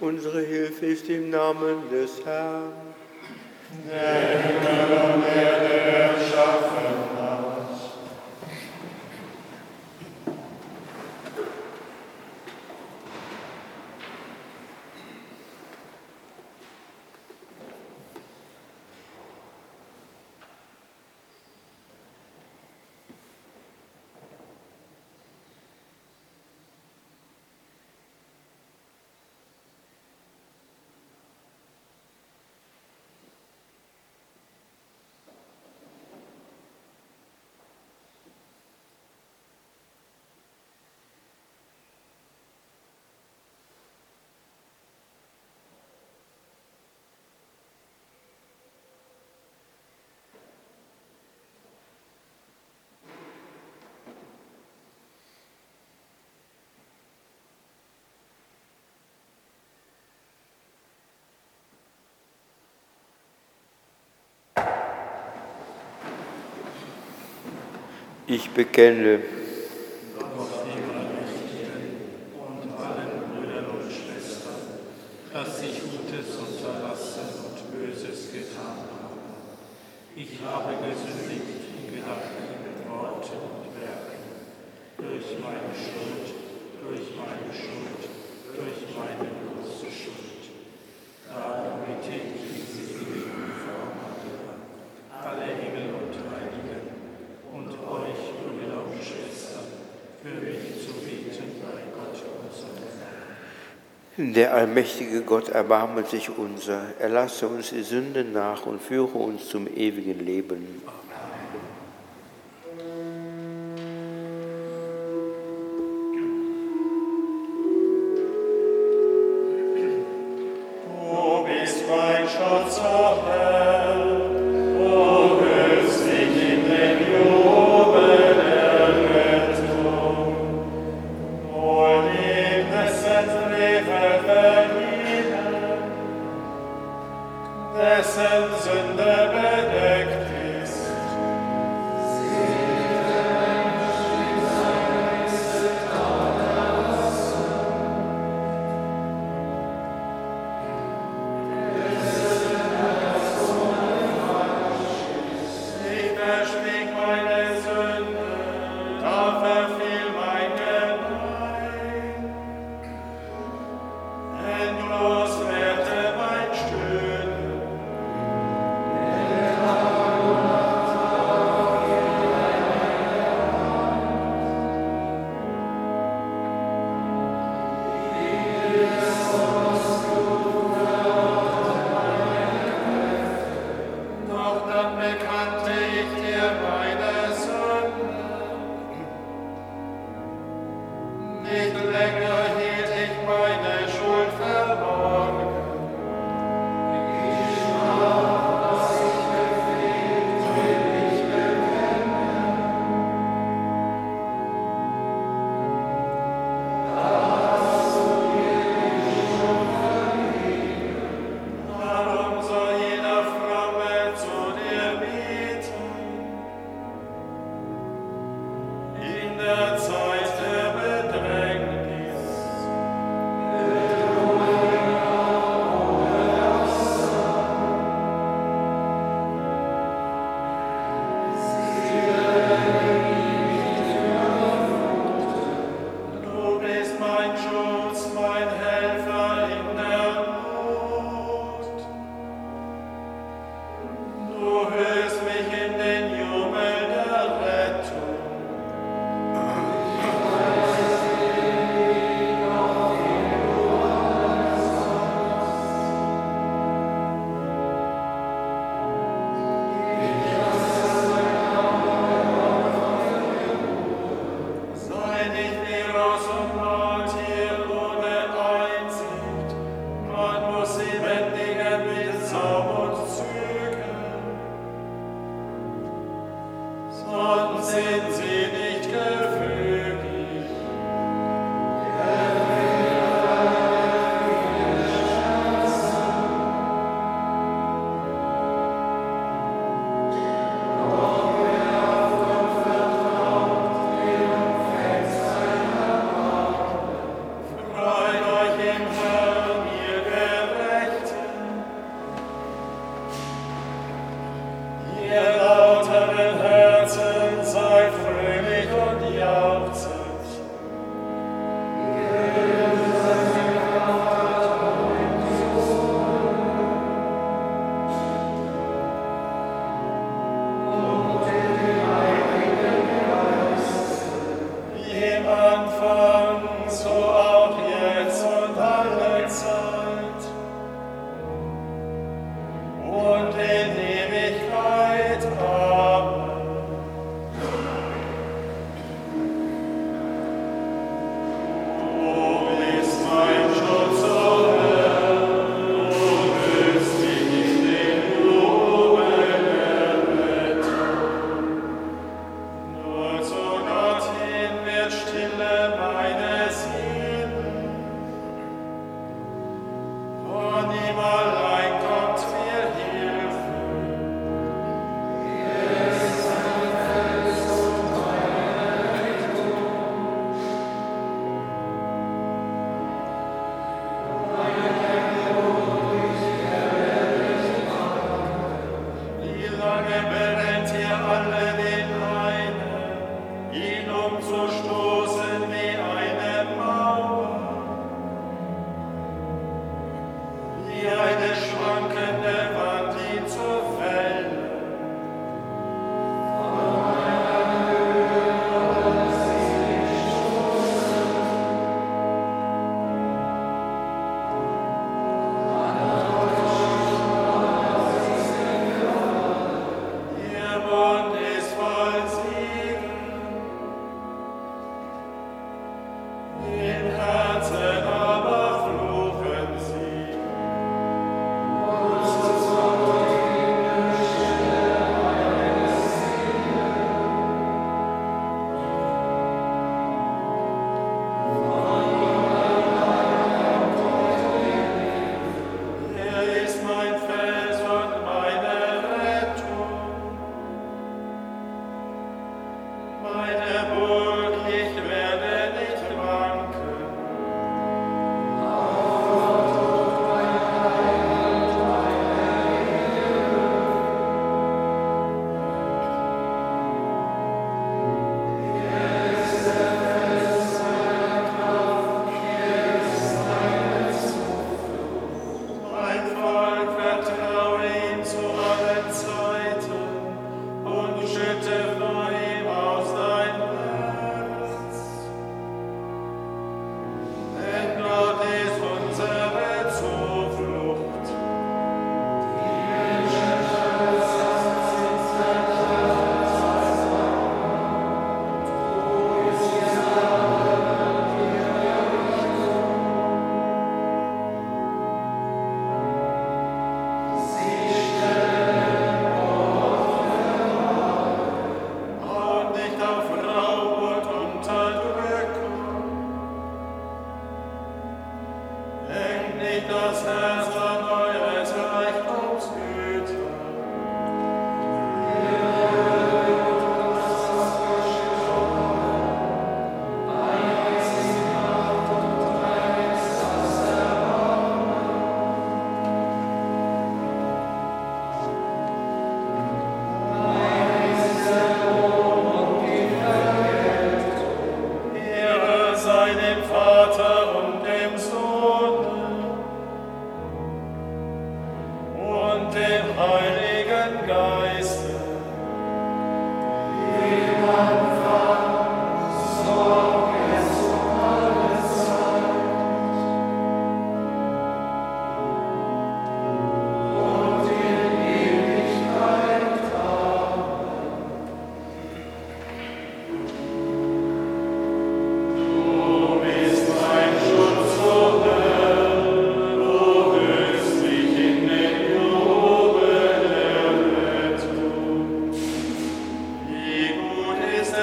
Unsere Hilfe ist im Namen des Herrn. Der Himmel und Erde erschaffen hat. Ich bekenne Gott, dem Allmächtigen und allen Brüdern und Schwestern, dass ich Gutes unterlassen und Böses getan habe. Ich habe gesündigt in Gedanken, Worten und Werken, durch meine Schuld, durch meine große Schuld. Darum bitte ich diese ewigen Vormacher, alle Engel und Heiligen, und euch, Brüder und Schwestern, für mich zu beten bei Gott unserem Herrn. Der allmächtige Gott, erbarme sich unser, erlasse uns die Sünden nach und führe uns zum ewigen Leben. Du bist mein Schutz, o Herr, du hüllst dich in den Jubel der Rettung. Wohl dem, dessen Frevel vergeben, dessen Sünde bedeckt ist. Ich verschwieg meine Sünde, da verfiel mein Gebein. Endlos währte mein Stöhnen. Doch dann bekannte ich dir meine Sünde. Nicht länger hielt ich meine Schuld verborgen. Darum soll jeder Fromme zu dir beten. In der Zeit der Bedrängnis. Du bist mein Schutz, mein Helfer in der Not. Du hüllst mich in den Jubel der Rettung. Sei nicht wie Ross und Maultier ohne Einsicht, man muss sie bändigen mit Zaum und Zügeln, sonst sind sie nicht gefügig. Freut euch im Herrn, ihr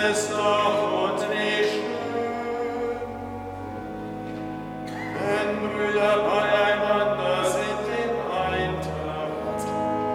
es doch und wie schön, wenn Brüder beieinander sind in Eintracht.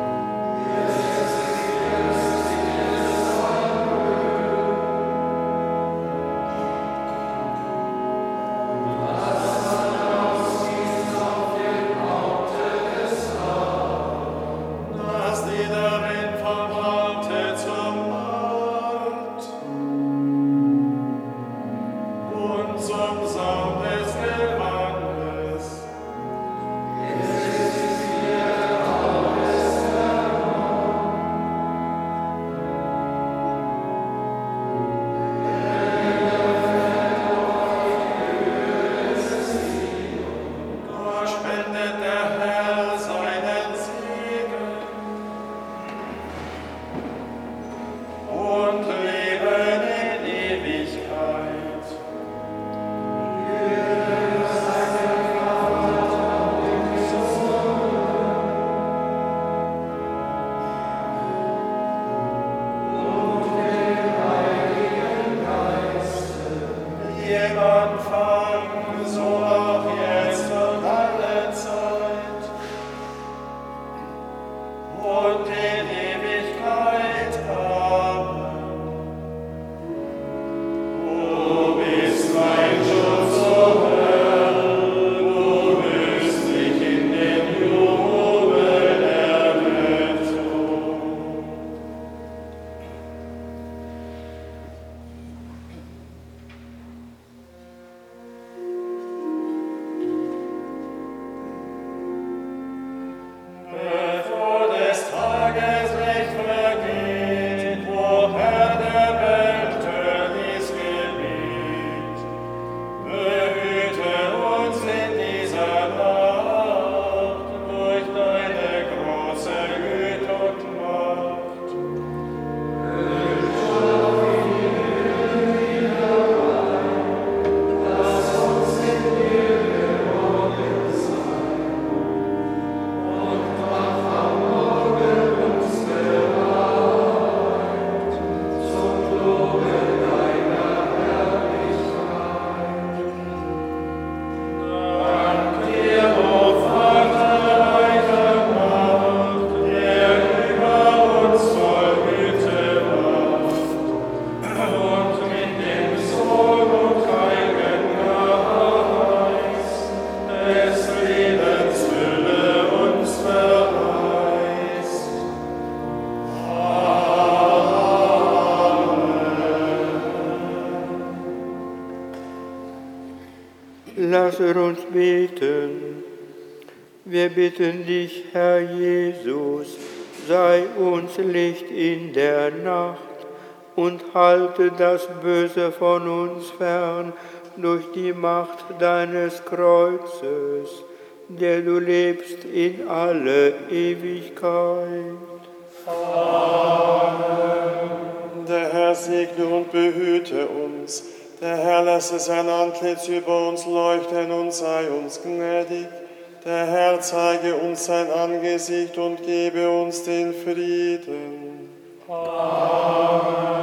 Dass die darin verwandte zum Markt und zum Saum des Gewandes. Da spendet der Herr seinen Segen und Leben in Ewigkeit. Ihr Anfang, so auch jetzt und alle Zeit und in Ewigkeit. Amen. Du bist mein Schutz, o Herr, du wirst mich in den Jubel errettung. Bevor des Tages Licht vergeht, wo Herr der Welt Tönis gelegt, behüte uns in dieser Nacht durch deine große Güte und Macht. Dank dir, o Vater reicher Macht, der über uns voll Güte wacht und mit dem Sohn und Heiligen Geist des Lebens Fülle uns verheißt. Lasse uns beten. Wir bitten dich, Herr Jesus, sei uns Licht in der Nacht und halte das Böse von uns fern durch die Macht deines Kreuzes, der du lebst in alle Ewigkeit. Der Herr segne und behüte uns. Der Herr lasse sein Antlitz über uns leuchten und sei uns gnädig. Der Herr zeige uns sein Angesicht und gebe uns den Frieden. Amen.